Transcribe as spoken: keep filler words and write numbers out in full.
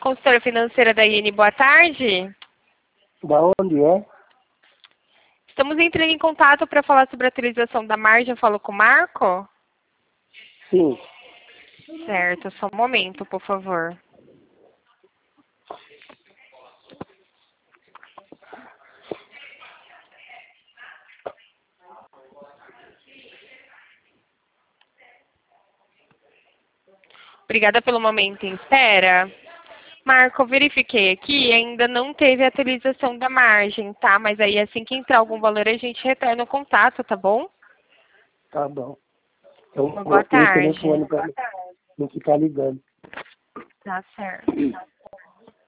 Consultora financeira da I N, boa tarde. Da onde é? Estamos entrando em contato para falar sobre a atualização da margem. Eu falo com o Marco? Sim. Certo, só um momento, por favor. Obrigada pelo momento em espera. Marco, eu verifiquei aqui, ainda não teve atualização da margem, tá? Mas aí assim que entrar algum valor, a gente retorna o contato, tá bom? Tá bom. Eu Uma boa coloquei o tarde. telefone para não ficar ligando. Tá certo.